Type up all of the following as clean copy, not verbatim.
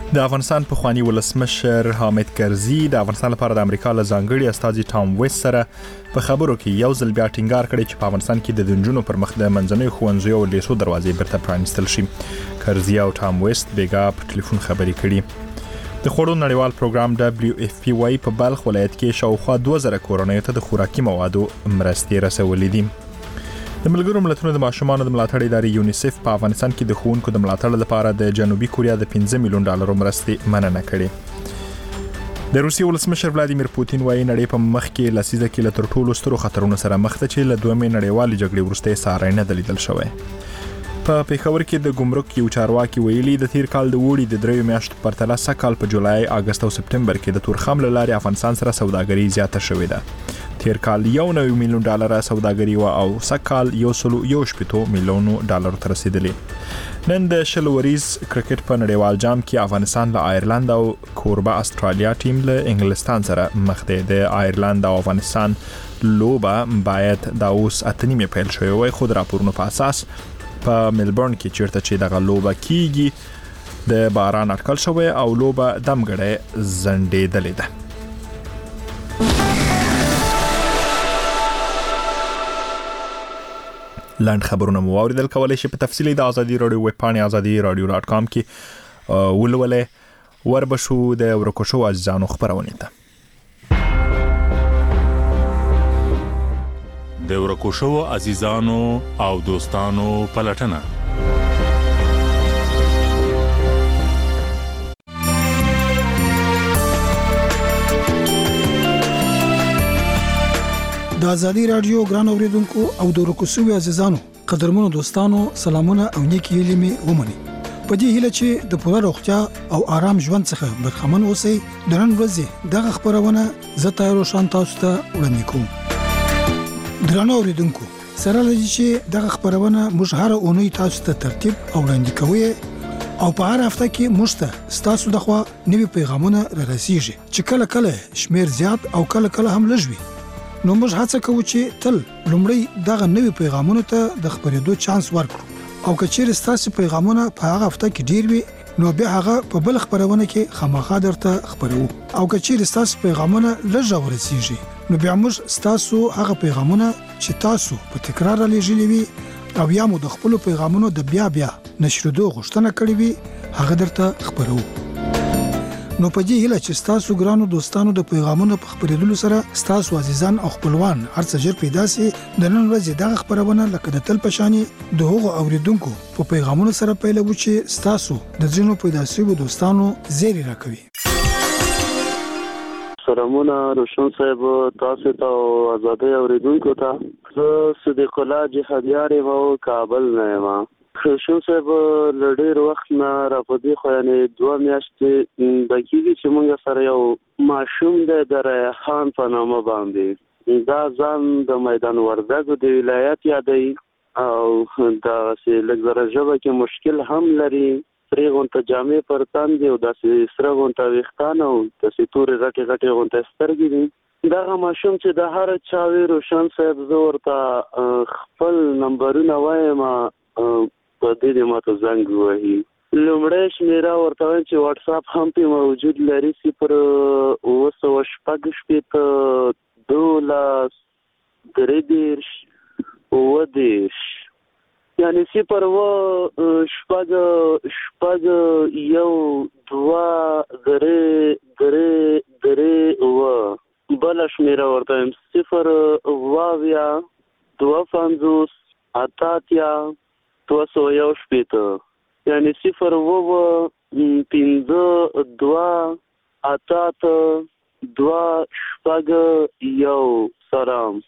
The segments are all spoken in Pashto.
د افغانستان پخوانی ولسمشر حامد کرزي د افغانستان لپاره د امریکا له ځانګړي استازي ټام ویست سره په خبرو کې یو ځل بیا ټینګار کړی چې په افغانستان کې د نجونو پر مخ د منځنوي ښوونځیو او لیسو دروازې بیرته پرانیستل شي. کرزي او ټام ویست بیګا په ټلیفون خبرې کړي. د خوړو نړیوال پروګرام WFP وايي په بلخ ولایت کې شاوخوا 2000 کورنیو ته د خوراکي موادو مرستې رسولې دي. د ملګرو ملتونو د ماشومانو د ملاتړ ادارې یونیسف په افغانستان کې د ښوونکو د ملاتړ لپاره د جنوبي کوریا د $5 میلیون مرستې مننه کړې. د روسیې ولسمشر ولادیمیر پوتین وايي نړۍ په مخ کې لسیزه کې له تر ټولو سترو خطرونو سره مخ ده چې له دویمې نړیوالې جګړې وروسته ساری نه لیدل شوی. په پیښور کې د ګمرک یو چارواکي ویلي د تیر کال د وړي د 3 میاشتو پرتله سکهال په جولای، اگست او سپتمبر کې د تورخم له لارې افغانستان سره سوداګري زیاته شوې ده. تیر کال $1 میلیون سوداګري او سکهال $1.8 میلیون ته رسیدلې. نن د شلوریز کرکټ په نړیوال جام کې افغانستان له آیرلند او کوربه استرالیا ټیم له انګلستان سره مخ دی. د آیرلند او افغانستان لوبه باید د اوس 8 پیل شوی وي، خو د راپورونو په اساس په ملبورن کې چیرته چې دغه لوبه کیږي د باران اټکل شوی او لوبه دمګړې زندېدلې ده. لاند خبرونه مو اوریدل، کولای شئ په تفصیلی د ازادي رادیو ویب پاڼې azadi-radio.com کې ولولئ. وربشو د ورکوشو عزیزانو خبرونه ده. د ورکوشو عزیزانو او دوستانو پلټنه. د ازادي رادیو ګران اوریدونکو او د ورکوشو عزیزانو قدرمنو دوستانو سلامونه او نیکی هیلې ومني. په دې هیله چې د پوره روغتیا او آرام ژوند څخه برخمن اوسئ. د نن ورځې دغه خبرونه زه تاسو شان تاسو ته وړاندې کوم. درنو اوریدونکو سره لږ چې دغه خبرونه موږ هر اونۍ تاسو ته ترتیب او وړاندې کوو او په هر هفته کې موږ تاسو د خوا نوي پیغامونه را رسیږي چې کله کله شمیر زیات او کله کله هم لږ وي. نو موږ هڅه کوو چې تل لومړی دغه نوي پیغامونه ته د خبرېدو چانس ورکړو او که چیرې ستاسو پیغامونه په هغه هفته کې ډیر وي نو بیا هغه په بل خبرونه کې خامخا درته خبرو. او که چیرې ستاسو پیغامونه لږ ورسیږي نو بیا موږ ستاسو هغه پیغامونه چې تاسو په تکرار لېږلي وي او یا مو د خپل پیغامونو د بیا نشریدو غوښتنه کړې وي هغه درته خبرو. نو په دې هیله چې تاسو ګرانو دوستانو د پیغامونو په خبرېدلو سره تاسو عزیزان او خپلوان هرڅه جر پیدا سي. د نن ورځې دغه خبرونه لکه د تل پشاني د هغو اوریدونکو په پیغامونو سره پیلوي چې تاسو د ځینو پیدا سوي دوستانو زیری راکوي. سلامونه روشن صاحب، تاسو ته آزادۍ اوریدونکو ته زه صدیق الله جهادیار و کابل نه یم. روشن صاحب لډیر وخت نه را پدې خو یعنی 2 میاشتې دقیقې چې موږ سره یو ماشوم د ریحان په نامه باندې دا ځان د میدان وردګو د ولایت یادوي او دا چې لږ ژبه کې مشکل هم لري. سرې غونته جامې پر تن دي او داسې سره غونته ویښتان او داسې تورې غټې غونته سترګې دي. دغه ماشوم چې د هر چا وي روشن صاحب زه ورته خپل نمبرونه وایم په دې ماته زنګ وهي. لومړی شمیره ورته وایم چې واتس اپ هم پې موجود لري 0 یعنی 0 بل شمیره ورته وایم 0 250 یعنی 0 سلام.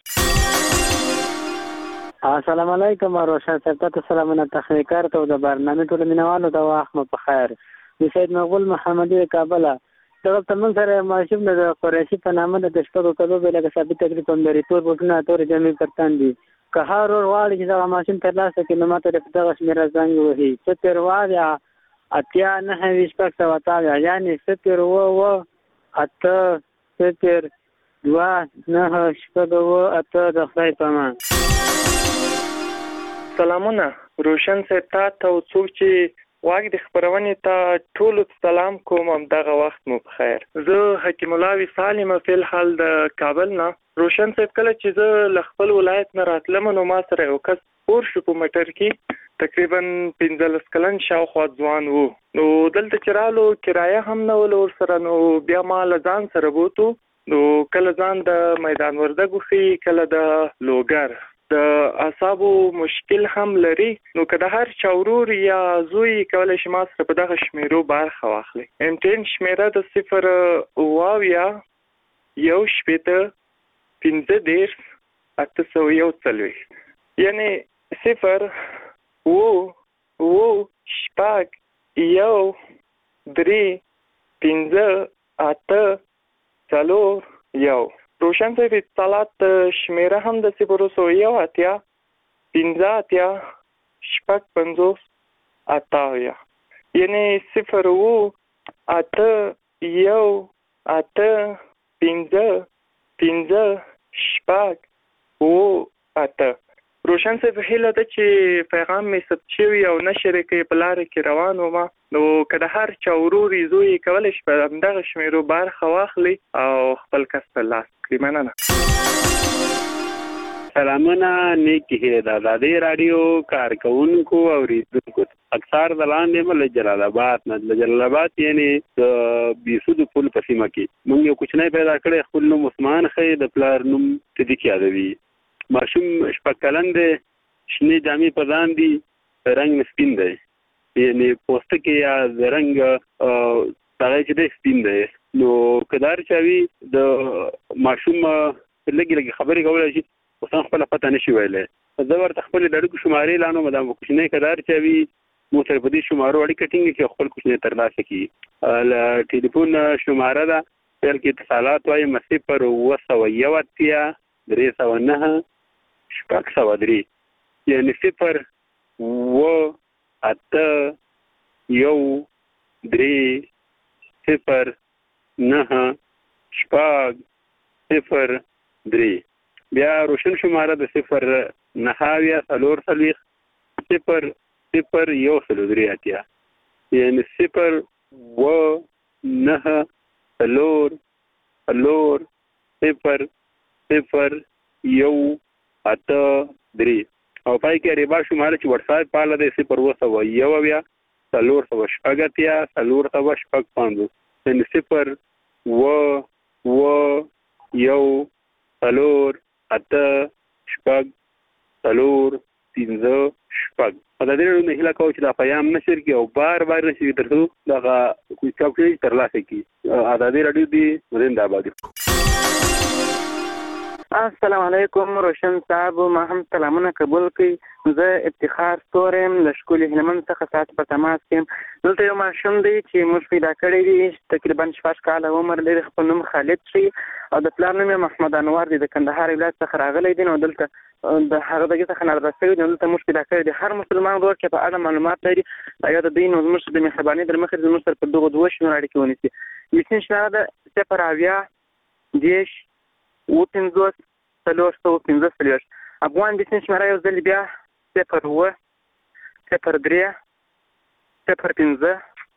السلام علیکم روشن صاحب، تاسو سلامونه تخنیکار ته د برنامه ټول مینوالو د وخت په خیر. د سید مقبول محمدي کابل دا تمن سره ماشوم د قریشي په نامه د شپږو کلو بلګه ثابت تقریبا لري تور بوټونه تور جامې پرتان دي. که هر ورواړي چې دا ماشوم تر لاسه کې نو ماته د دغه شمیره زنګ وهي 0 اتیا نه هیڅ پکته وتا یعنی 0 اته 0 نه شپږو اته د خدای په امان. سلامونه روشن صاحب، ته څوک چې واګ د خبرونې ته ټول سلام کوم دغه وخت مو بخیر. زه حکیم الله وصال یم فل حال د کابل نه. روشن صاحب کله چې زه ل خپل ولایت نه راتلم نو ما سره یو کس پور شو په موټر کې تقریبا 15 کلن شاوخوا ځوان وو. نو دلته چرالو کرایه هم نه ول ور سره. نو بیا ما لزان سره بوتو. نو کله ځان د میدان وردګو خي کله د لوګر د اعصابو مشکل هم لري. نو که د هر چاورور یا زوی کولای شي ما سره په دغه شمیرو برخه واخلي. امتحان شمیره د 0 واویا یو شپته 15 841 یعنی 0 و شپږ یو 3 15 8 څلور یو. روشن صاحب اتصالات شمیره هم د 0 اتیا 15 اتیا شپږ 50 اتاویا یعنی 0 و 8 یو 8 15 15 شپږ و 8. روشن صاحب هیله ده چې پیغام می ثبت شوی او نشر کې په لار کې روان ومه. نو کله هر چا وروري زوی کولای شي په دغه شمیرو برخه واخلي او خپل کس په لاس کړي. مننه. سلامونه نیکی د آزادۍ رادیو کارکونکو او ریډونکو. اکثر د لاندې مل جلال آباد نه د جلال آباد یعنی د بیسود پل په سیمه کې مونږ یو کوچنی پیدا کړی خپل نوم عثمان خې د پلار نوم صدیق یادوي. ماشوم شپږ کلن دی، شنې جامې په ځان دي، رنګ سپین دی یعنی پوستکی یا رنګ هغه چې دی سپین دی. نو کدار چاوي د ماشوم لګي خبرې کولای شي اوس خپل پته نشي ویلای. زه ورته خپل د اړیکو شمارې لانو مدام کوچنی کدار چاوي مو تر په دې شمارو اړیکه ټینګ کې خپل کوچنی ترلاسه کړي. ل ټلیفون شماره ده تل کې اتصالات وايي 0 309 شپږ 3 یعنی 0 و 8 یو 3 0 9 شپږ 0 3. بیا روشن شماره د 0 9 څلور 0 0 یو 3 اتیا یعنی 0 و 9 څلور 0 0 یو 8 3 او پای کې ریبا شماره چې واتس اپ پاله د 0 یو بیا 4 شپږ اتیا 4 شپږ 5 یعنی 0 و یو 4 8 شپږ 4 15 شپږ. دا د دې نه هله کوم چې دا پیغام نشر کې او بار نشي ترته دا کوم څه ترلاسه کی. آزادۍ رادیو دی زنده باد. السلام علیکم روشن صاحب، ما هم سلامونه قبول کړئ. زه افتخار ستورم له ښکلي هلمند څخه تاسو په تماس یم. دلته یو ماشوم دی چې موږ پیدا کړی دی تقریبا 6 کاله عمر لري. خپل نوم خالد شي او د پلار نوم محمد انور دی. د کندهار ولایت څخه راغلی دی. نو دلته د هغه دغه څخه نارسوي دی. دلته موږ پیدا کړی دی. هر مسلمان ورور چې په اړه معلومات لري یا د دین او زموږ د مهرباني در مخې زموږ سره په دغه دوه شنو اړیکې ونیسي. یقین شماره ده 0 10 و 415 افغان د سن شماره یو ځل بیا 0 0 3 0 15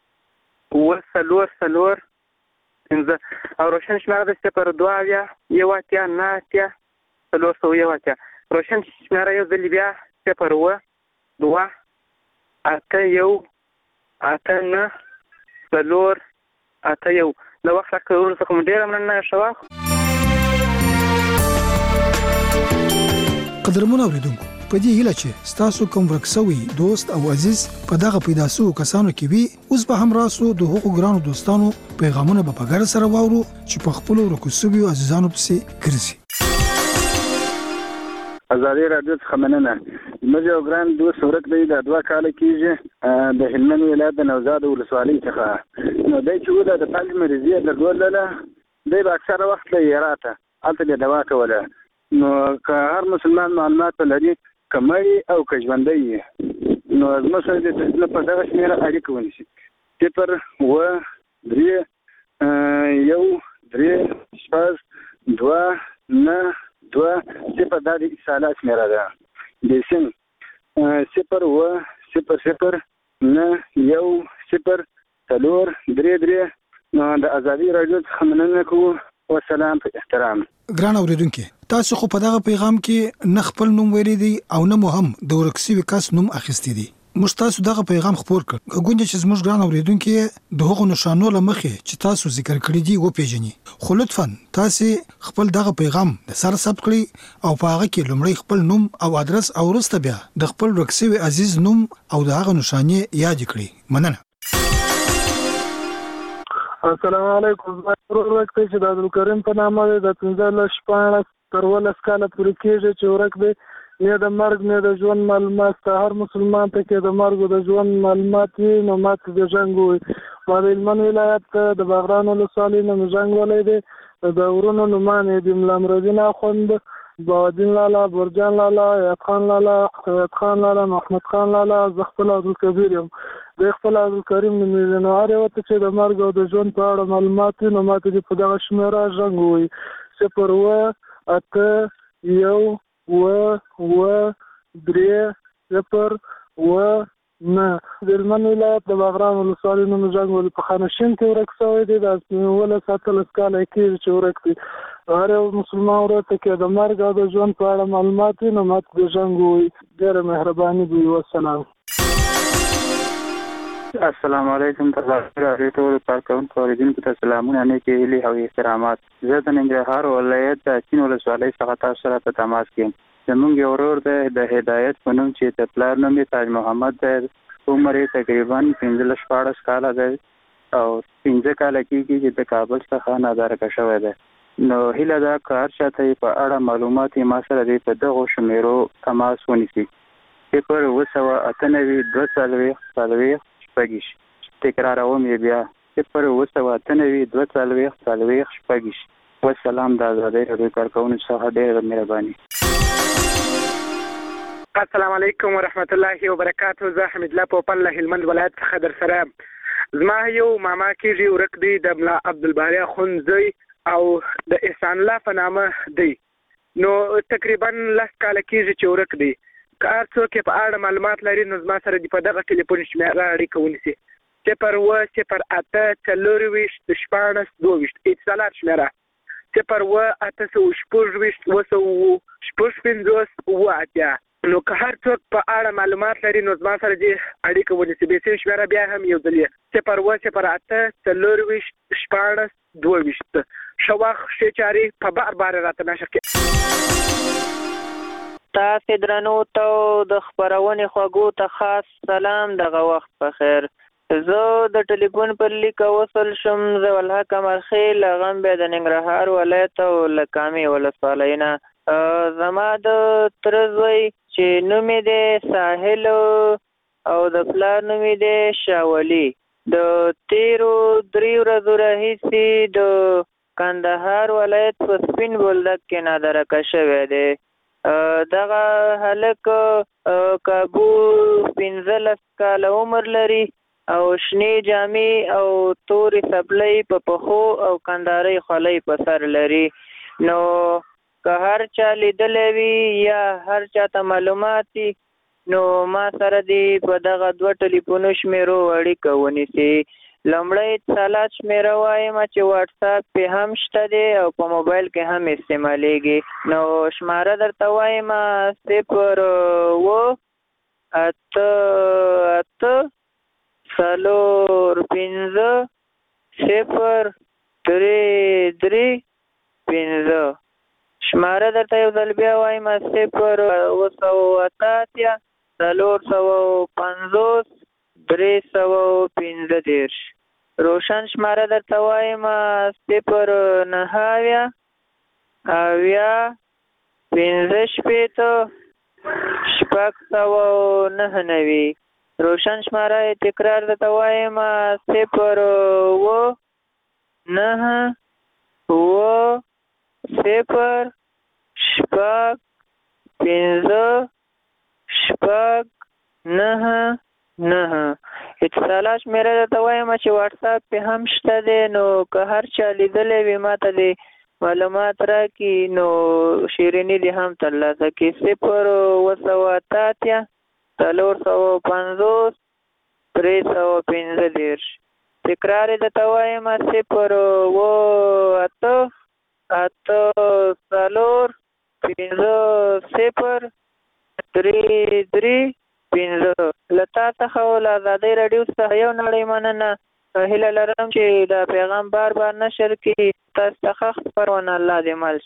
و 4 او روشن شماره د 0 2 یو اتیا 9 اتیا 4 روشن شماره یو ځل بیا 0 2 8 یو 8 9 4 8 یو. د وخت راکړو څخه مو ډیره مننه شوه. قدرمن اوریدونکو، په دې هیله چې ستاسو کوم ورکسوي دوست او عزیز په دغه پیدا سو کسانو کې وي اوس به هم راسو د حقوق ګرانو دوستانو پیغامونه په پګر سره واورو چې په خپل ورکسوي عزیزانو پسې ګرځي. آزادۍ رادیو څخه مننه. موږ یو ګران دوست ورک دی د 2 کال کېږي د هلمند ولایت د نوزاد ولسوالۍ څخه. نو دای چې ودا د پنځ مریضي درلودله دی به اکثره وخت له یراته الته د دوا کوله. نو که هر مسلمان معلومات لري کمري او کژوندۍ نو زموږ سره د په دغه شمیره اړیکه ونیسي. 0 و 3 یو 3 شپږ 2 9 2 0 د اتصالات شمیره ده. د سن 0 و 0 0 9 یو 3 نو د ازادي رادیو څخه مننه کوو. والسلام په احترام. ګران اوریدونکو، تاسو خو په دغه پیغام کې نه خپل نوم ویلي دی او نه مو هم د ورکسي وکاس نوم اخیستی دی. موږ تاسو دغه پیغام خپور کړ. غوښنه چې زموږ ګران اوریدونکو د هغو نشانو لمخې چې تاسو ذکر کړی دی و پیژني. خو لطفاً تاسو خپل دغه پیغام د سره ثبت کړئ او په هغه کې لومړی خپل نوم او ادرس او وروسته بیا د خپل ورکسي عزیز نوم او دغه نشانې یاد کړئ. مننه. السلام علیکم. ضرور وخت چې د عبدالکریم په نامه د 15 تر 18 کال پورې کېږي چې ورک دی. نه د مرګ نه د ژوند معلومات ته هر مسلمان ته کې د مرګ او د ژوند معلومات وي نو ماته د جنگ وي. ما د هلمند ولایت د باغران ولسوالۍ نه جنگ ولې دی د ورونو نومانه د ملا امرالدین اخوند، بهادین لالا، برجان لالا، یعقوب خان لالا، خیاط خان لالا، محمد خان لالا، زخپل عبدالکبیر یم. د خپل عبدالکریم نومې نو هر یو ته چې د مرګ او د ژوند په اړه معلومات وي نو ماته دې په دغه شمیره ژغ ووایي 01813 د هلمند ولایت د باغران ولسوالۍ نوم ژغ ولې په خانشین کې ورک شوی دی. د 17 کاله کېږي چې ورک دی. هر یو مسلمان ورته کې د مرګ او د ژوند په اړه معلومات وي نو ماته دې ژغ ووایي. ډېره مهرباني دوی. والسلام. السلام علیکم. تاسو ټول کارکونکو اوریدونکو ته سلامونه نیکې هیلې او احترامات. زه د ننګرهار ولایت د چین ولسوالۍ څخه تاسو سره په تماس کې یم. زموږ یو ورور د هدایت په نوم چې د پلار نوم یې تاج محمد دی. عمر یې تقریبا 15 کاله دی او 15 کاله کېږي چې د کابل څخه نادارکه شوی دی. نو هیله ده که هر چاته یې په اړه معلومات یې ما سره دی په دغو شمیرو تماس ونیسي. 0299240 شپږیش. تکراروم یې بیا 0299240 شپږیش. والسلام. د آزادۍ رادیو کارکونکو څخه ډېره مهرباني. السلام علیکم ورحمت الله وبرکاته. زه حمید الله پوپل له هلمند ولایت څخه در سره. زما یو ماما کېږي ورک دی د ملا عبدالباري اخوند زوی او د احسان الله په نامه دی. نو تقریبا 10 کاله کېږي چې ورک دی. که هر څوک په اړه معلومات لري نو زما سره په دغه ټلیفون شمیره اړیکه ونیسي 0200814 اتصالات شمیره 02088 نو که هر څوک په اړه معلومات لري نو زما سره دې اړیکه ونیسي. به سیم شمیره بیا هم یو ځل 0200814 شواخ شچاري په بار راته نشه کې. تاسو درنو ته د خبرونې خوږو ته خاص سلام. دغه وخت په خیر. زه د ټلیفون پر لیک وصل شم. زه ولحق مرخیل غم به د ننګرهار ولایت او لکامي ولسوالۍ نه. زما د تر زوی چې نوم یې دی ساحل او د پلار نوم یې دی شاولي. د تیرو 3 ورځو راهیسې د کندهار ولایت په سپین بولدک کې نادارکه شوی دی. دغه هلک کابو 15 کاله عمر لري او شنې جامې او تورې سپلۍ په پښو او کندارۍ خولۍ په سر لري. نو که هر چا لیدلی وي یا هر چا ته معلومات وي نو ما سره دې په دغه 2 ټلیفونو شمیرو اړیکه ونیسي. لومړی اتصالات شمیره وایم چې واټساپ پې هم شته دی او په موبایل کې هم استعمالیږي. نو شماره درته وایم 018850335. شماره درته یو ځل بیا وایم 018450315. روشن شماره درته وایم 09015 روشن شماره تکرار درته وایم 09015 اتصالات شمیره درته وایم چې واټساپ پې هم شته دی. نو که هر چا لیدلی وي ما ته دې معلومات راکړي نو شیریني دې هم ترلاسه کړي. 018850335. تکرار د توایم 0 و 8 4 5 0 3 5 لتا څخه ول آزادۍ رادیو څخه یو نړۍ مننه هیله لرم چې دا پیغام بار نشر کړي تاسو ته خبرونه الله دې مل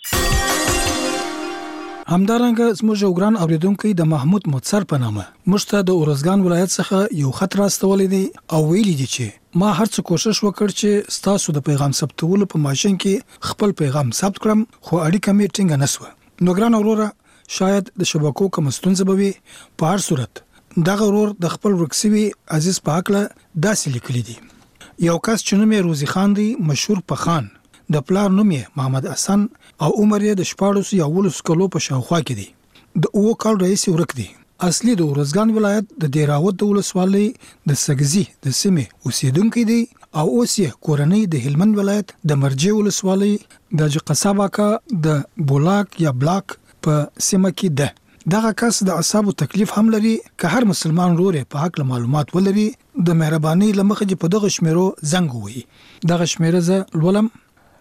همدارنګه زموږ یو ګران اوریدونکو د محمود متصر په نامه مشته د اورزګان ولایت څخه یو خط راستولې دی او ویلي دی چې ما هرڅه کوشش وکړ چې ستاسو د پیغام ثبتولو په ماشين کې خپل پیغام ثبت کړم خو اړیکه مې ټینګه نسوه نو ګران اوروره شاید د شبکو کوم ستونزه به وي په هر صورت دغه ورور د خپل ورکسوي عزیز په حق له داسې لیکلي دي یو کس چې نوم یې روزي خان دی مشهور په خان د پلار نوم یې محمد حسن او عمر یې د 14 یا 19 کلو په شاوخوا کې دی د اوو کال رئیس ورک دی اصلي د اورزګان ولایت د دیراوت د ولسوالۍ د سګزي د سیمې اوسیدونکو دی او اوس یې کورنۍ د هلمند ولایت د مرجع ولسوالۍ د قصابه کا د بولاک یا بلاک په سیمه کې ده دغه کس د اعصابو تکلیف هم لري که هر مسلمان ورور په حق معلومات ولري د مهرباني لمخه په دغه شمیرو زنګ وي دغه شمیره ز ولم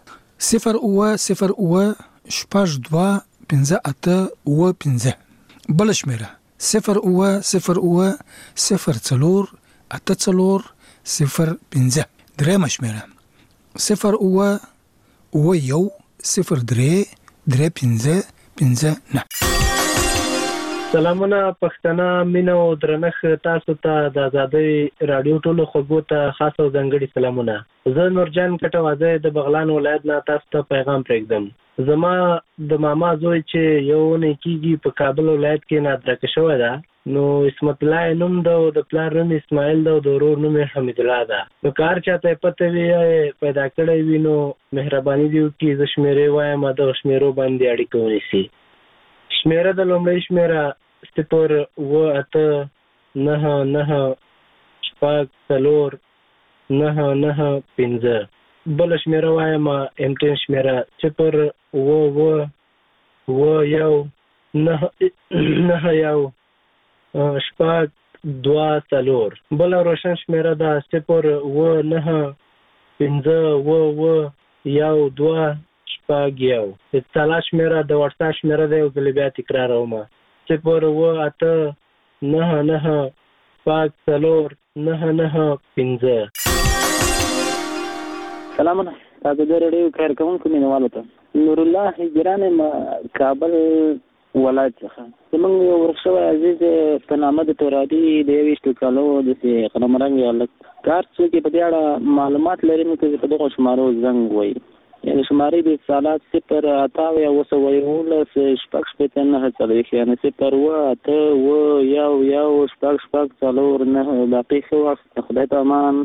0 شپږ 2 15 8 و 15 بل شمیره 0 0 0 8 0 15 درېم شمیره 0 1 0 3 3 15 15 نه سلامونه پښتنه مینه او درنښت تاسو ته د آزادۍ رادیو ټولو خلکو ته خاص او ځانګړي سلامونه زه نورجان کټوازه د بغلان ولایت نه تاسو ته پیغام پرېږدم زما د ماما زوی چې یو نه کیږي په کابل ولایت کې نادرکه شوی ده نو اسمت الله نوم د پلار نوم اسماعیل د ورور نوم حمید الله ده نو کار چاته پته وی پیدا کړی وي نو مهرباني دی چې ز شمیره وایم د شمیرو باندې اړیکه ونیسي شمیره د لومړی شمیره 0 و 8 9 9 شپږ 4 9 9 15 بل شمیره وایم امتن شمیره 0 و 1 9 یو شپږ 2 4 بل روشن شمیره ده 0 و 9 15 و 1 2 شپږ یو اتصال شمیره د واتساپ شمیره ده او بیا تکراروم 0 و 8 9 9 شپږ 4 9 9 15 سلامونه تاسو د ریډیو کارکونکو مینوالو ته نور الله هجران کابل ولایت څخه زمونږ یو ورشوی عزیز په نامه د تورادي د 20 کالو د قلمرنګ یو لک کار چې په دې اړه معلومات لري نو په دغه شمارو زنګ وای یعنی شمارې د اتصالات 0 8 یا 2 شپږ شپږ نه هڅه یعنی 0 و 8 و یو شپږ شپږ 4 نه دقیقه وخت خدای ته امان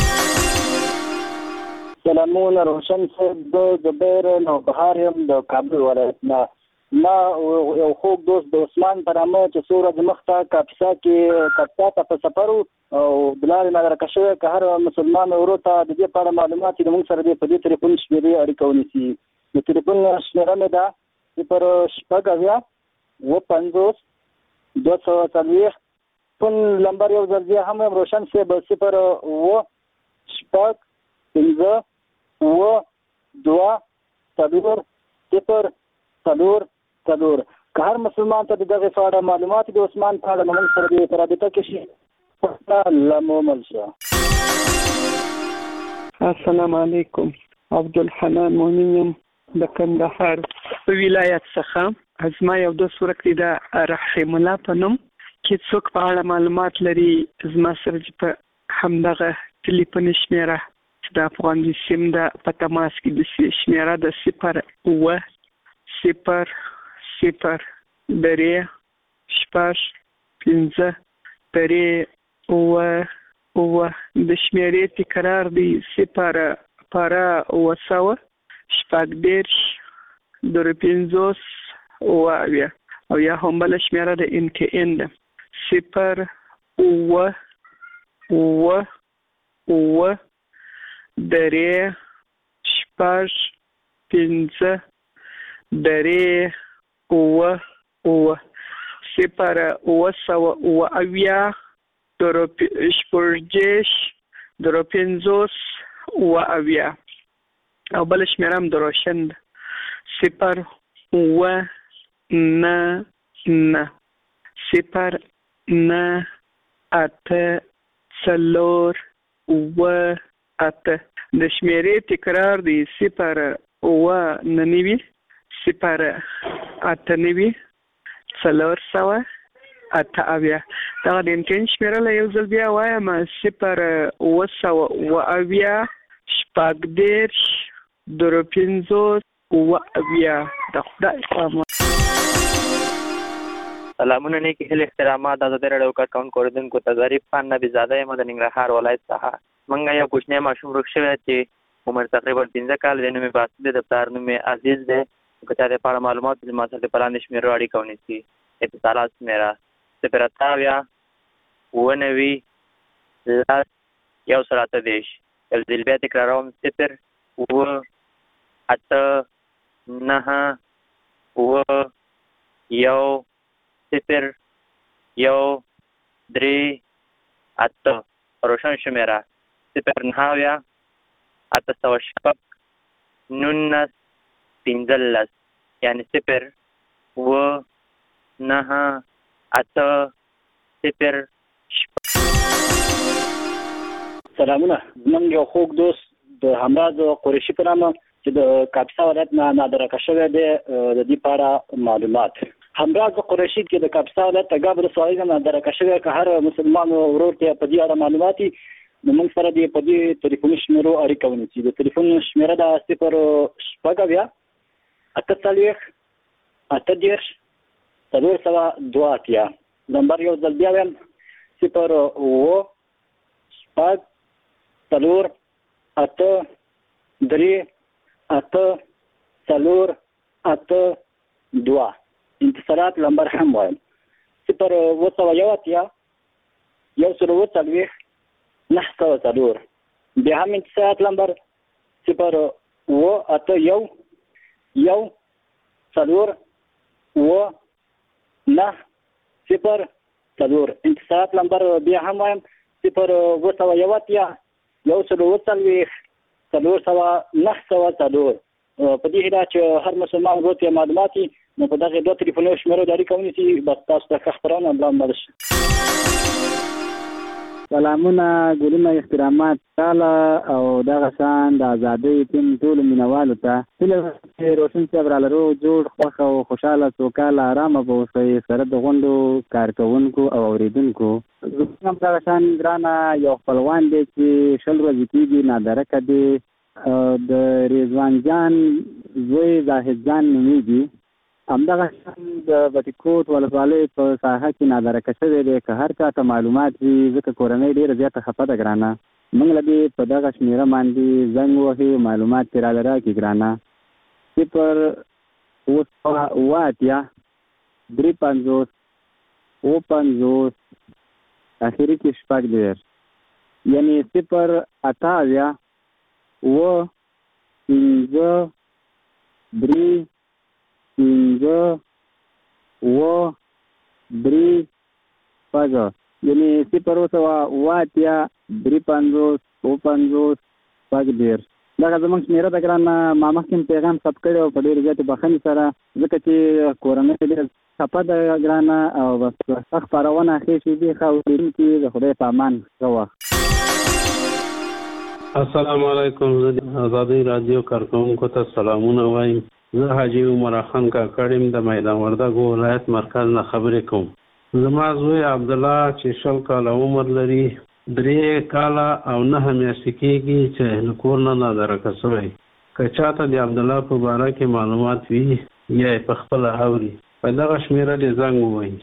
سلامونه روشن صاحب د زبیر نو بهار يم د کابل ولایت نه ما یو خوږ دوست د عثمان پر امه چې سوره د مخته کاپسا ته په سفر او بلال نظر کښه که هر مسلمان ورته د دې په اړه معلومات د موږ سره د په دې ټلیفون شمیرې اړیکه ونیسي د ټلیفون شمیره مې ده پر شپږ و 50 240 فون نمبر یو ځل هم روشن صاحب 0 و شپږ 15 و 2 4 0 4 که هر مسلمان ته دغه فاړه معلومات د عثمان په اړه موږ سره د رابطه کې شي لمومل شه السلام علیکم عبدالحنان مؤمن د کندهار په ولایت څخه ازما یو د صورت د رحیم الله په نوم چې څوک په اړه معلومات لري زما سره په همدغه ټلیفون شمیره د افغان سیم د په تماس کې د شمیره د 0 و 0 0 درې شپږ 15 درې و د شمیرې تکرار دی 0 para و 100 شپږ 10 درې 50 او یا هم بل شمیره د MTN ده 0 و درې شپږ 15 درې و 0 و 100 و اویا تر شپږ 050 اویا او بل شمیره هم د روشن 0 9 9 0 9 8 4 8 د شمیرې تکرار دی 0 9 0 8 9 4 8 اویا. دا د امتحان شمیره له یو ځل بیا وایم 0 اویا شپږ دېرش 050 اویا. د خدای په سلامونه نیکی هیل احترامات د ازادي راډیو کارکونکو اوریدونکو ته ظریف خان نبی زاده یم د ننګرهار ولایت څخه. موږ یو کوچنی ماشوم ورک شوی چې عمر تقریبا 15 کال دی. نوم یې باسط دی. د پلار نوم یې عزیز دی. که چا د په اړه معلومات د ما سره د پلاندې شمېرو اړیکه ونیسي. اتصالات شمېره 0 9 10 128. یو ځل بیا تکراروم 0 8 9 1 0 1 3 8. روشن شمیره 0 9 8 19 15. یعنی 0 9 8 0. سلامونه. زمونږ یو خوږ دوست د همراز قریشي په نامه چې د کاپیسا ولایت نه نادرکه شوی دی، د دې په اړه معلومات. همراز قریشي چې د کاپیسا ولایت ټګاب ولسوالۍ نه نادرکه شوی، که هر مسلمان ورور ته په دې اړه معلومات وي نو موږ سره دې په دې ټلیفوني شمیرو اړیکه ونیسي. د ټلیفون شمیره ده 0 48 402. نمبر یو ځل بیا وایم 0 4 8 3 8 4 8 2. انتصارات نمبر هم وایم 0 9 9 بیا هم انتصارات نمبر 0 8 1 4 9 0 4. انتصارات نمبر بیا هم وایم 0 9 4 په دې هیله چې هر مسلمان ورور ته معلومات نو په دغه دوه ټلیفوني شمیرو د اړیکه ونیسي. بس تاسو ته خبرونه مړ شي. سلامونه، ګلونه، احترامات تعالی او دغه شان د ازادۍ ټیم ټول مینوالو ته هیله روشن صاحب را لرو جوړ خوښ او خوشاله سوکاله آرامه به اوسئ سره د غونډو کارکوونکو او اوریدونکو. زموږ هم دغه شان ګرانه یو خپلوان دی چې 20 ورځې کېږي نادرکه دی. د رضوان جان زوی زاهد جان نومیږي. همدغه شان د بټي ولسوالۍ په ساحه کې نادرکه شوی دی. که هر چا ته معلومات وي ځکه کورنۍ ډېره زیاته خفه ده ګرانه، موږ له دې په دغه شمېره باندې زنګ وهي معلومات ترې راله راکړي ګرانه. 0 8 3 50 اخري کې شپږ دېرش، یعنی 0 8 و 5 3 5 و 3 5. یعنی 0 8 3 50 50 5. دغه زموږ شمیره ده ګرانه. ما مخکې پیغام ثبت کړی او په ډېرې زیاتې بخښنې سره، ځکه چې کورنۍ ډېره خفه ده ګرانه او بس ښه خپرونه ښې شېبې ښه اورېدونکي د خدای په امان. ښه وخت. السلام علیکم. زه د ازادۍ راډیو کارکوونکو ته سلامونه وایم. زه حاجي عمر خان کاکړ یم، د میدان وردګو ولایت مرکز نه خبرې کوم. زما زوی عبدالله چې 20 کاله عمر لري، 3 کاله او 9 میاشتې کېږي چې له کور نه نادرکه شوی. که چاته د عبدالله په باره کې معلومات وي یا یې په خپله اوري په دغه شمېره دې زنګ ووهي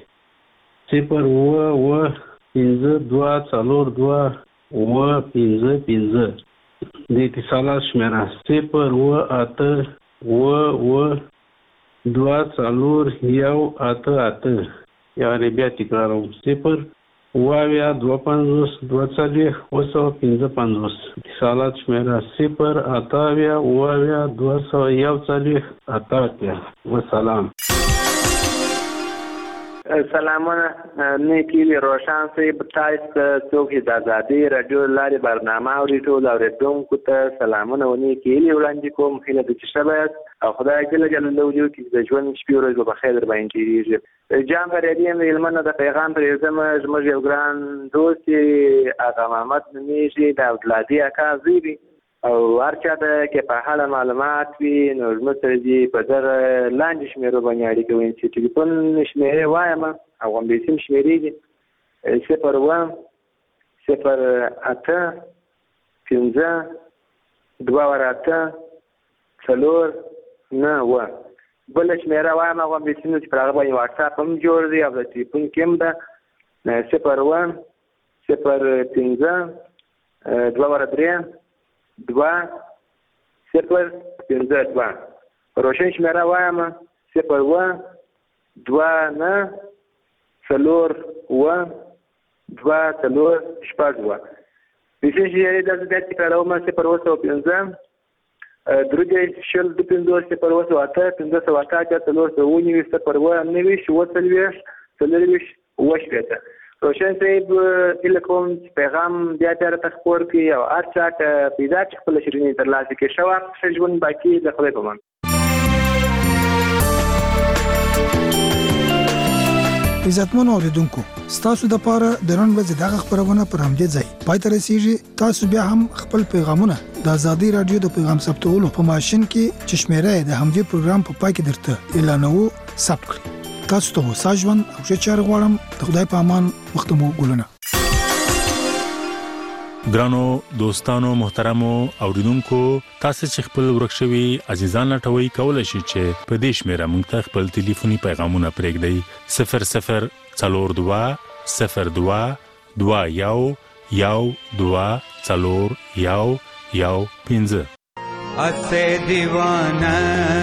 0 5 2 4 2 5 5. د اتصالات شمیره 0 8 2 4 1 8 8. یعنی بیا تکراروم 0 2 50 2 4 255. اتصالات شمیره 0 8 2 4 1 8 8. و سلام. سلامونه نیکی روشن صاحب تاسو څوک د آزادي رادیو لارې برنامه اوري ټول اوریدونکو ته سلامونه ونی کیلی وړاندې کوم هله د چشبات او خدای جل جلاله وجو کې د ژوند شپې ورځې په خیر باندې کیږي جام ریډیم علمنه د پیغام پر زموږ یو ګران دوست اغا محمد نمیږي د اولادي اکاذيبي او ورچا د کې په حاله معلومات وي نو زموږ سره دي په در لاندې شمیرو باندې اړیکه وین چې ټلیفون شمیرې وایم او هم به سیم شمیرې دي 01085 بل شمیره وایم او هم به سیم چې په هغه باندې واتس اپ هم جوړ دی او د ټلیفون کې هم ده 01052 روشن شمیره وایم 01294 شپږ विशेष یې د دې کارو ما 015 درجه شل د 15 پر وسو اته 15 اته تلور ته ونی وسته پر و نه وی شو تلويش تلويش وشته روشن صاحب الکوم پیغام بیا تر تخپور کی او ارچا پیدا چې خپل شرینی تر لاسه کې شو شجون باقی د خپل پمن عزتمن اوریدونکو ستاسو د پاره د نن ورځې دغه خبرونه پر همدې ځای پای ته رسیږي تاسو بیا هم خپل پیغامونه د آزادي رادیو د پیغام ثبتولو په ماشين کې چشمره د همدې پروګرام په پای کې درته اعلانو ثبت کړئ تاسو ته ساجوان او چار غواړم د خدای په امان وخت مو ګولنه ګرانو دوستانو محترمو اوریدونکو تاسو چې خپل ورکشوي عزیزان لټوي کولای شئ چې په دې شمیره مونږ ته خپل ټلیفوني پیغامونه پرېږدئ 000202 اسے دیوانہ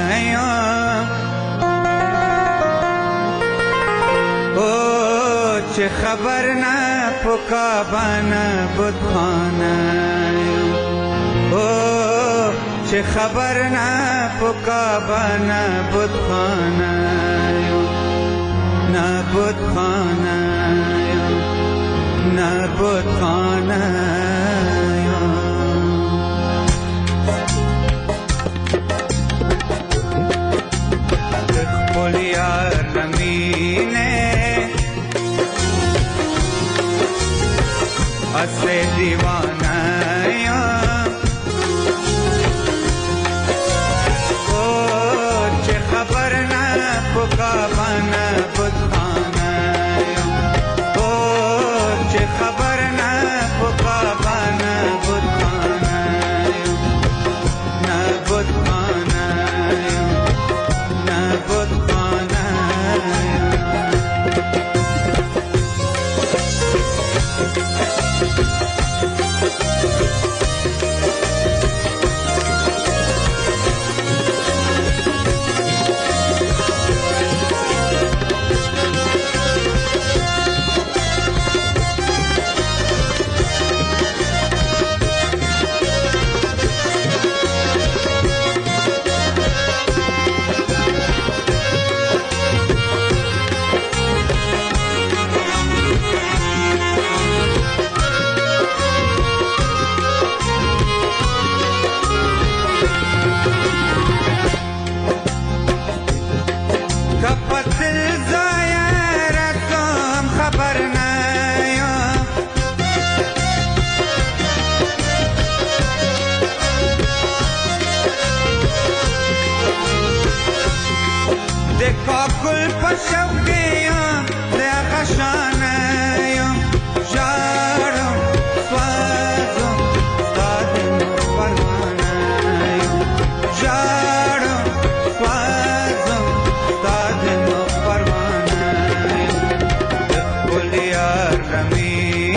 چه خبر نه پوکا بنا بودخانه او چه خبر نه پوکا بنا بودخانه نه بودخانه نه بودخانه خپلیار نمینه اسے دیوانہ او چه خبر نہ پکا بنا بودخانہ او چه خبر نہ پکا بنا بودخانہ نہ بودخانہ نہ بودخانہ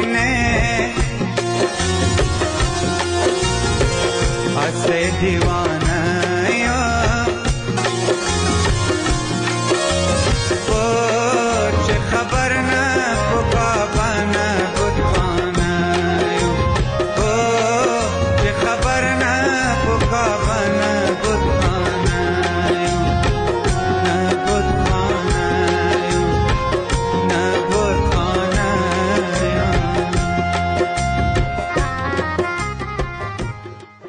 दीवान